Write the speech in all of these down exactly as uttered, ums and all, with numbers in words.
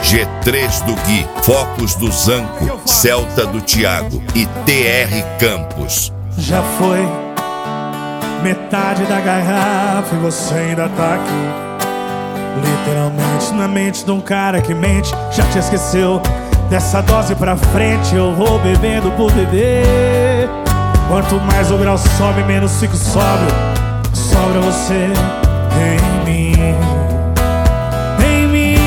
G três do Gui, Focus do Zanco, Celta do Thiago e T R Campos. Já foi metade da garrafa e você ainda tá aqui. Literalmente na mente de um cara que mente. Já te esqueceu? Dessa dose pra frente eu vou bebendo por beber. Quanto mais o grau sobe, menos fico sóbrio. Sobra você em mim, em mim.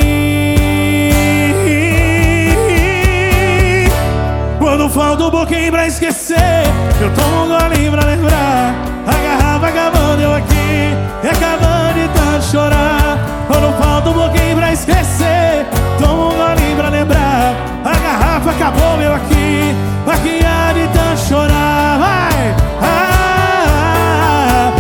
Quando falta um pouquinho pra esquecer, eu tomo um golinho pra lembrar. A garrafa acabando, eu aqui, e acabando de tanto chorar. Quando falta um pouquinho pra esquecer, tomo um golinho pra lembrar. A garrafa acabou, eu aqui, aqui há de tanto chorar. Vai! Ah,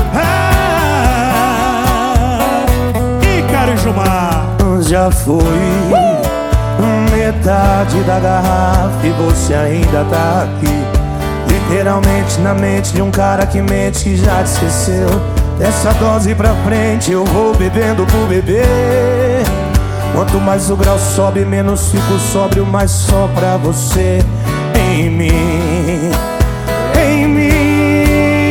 ah, ah. E Caro e Gilmar. Já foi metade da garrafa e você ainda tá aqui. Literalmente na mente de um cara que mente, que já te esqueceu. Dessa dose pra frente eu vou bebendo por beber. Quanto mais o grau sobe, menos fico sóbrio, mais só pra você em mim, em mim.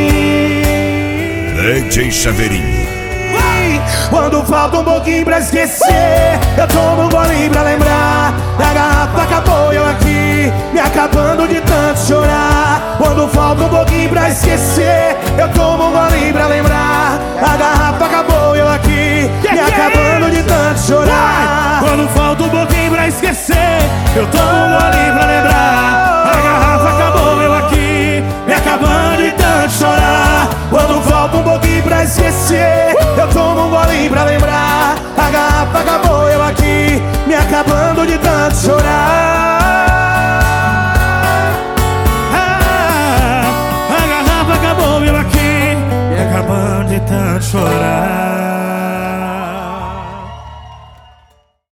D J Chaveirinho. Quando falta um pouquinho pra esquecer, eu tomo um golinho pra lembrar. A garrafa acabou, eu aqui, me acabando de tanto chorar. Quando falta um pouquinho pra esquecer, eu tomo um golinho pra lembrar. A garrafa acabou, eu aqui, me acabando de tanto chorar. Quando falta um pouquinho pra esquecer, eu tomo um golinho pra lembrar. A garrafa acabou, eu aqui, me acabando de tanto chorar. Quando falta um pouquinho pra esquecer, eu tomo um golinho pra lembrar. A garrafa acabou, eu aqui, me acabando de tanto chorar. Ah, a garrafa acabou, eu aqui, me acabando de tanto chorar.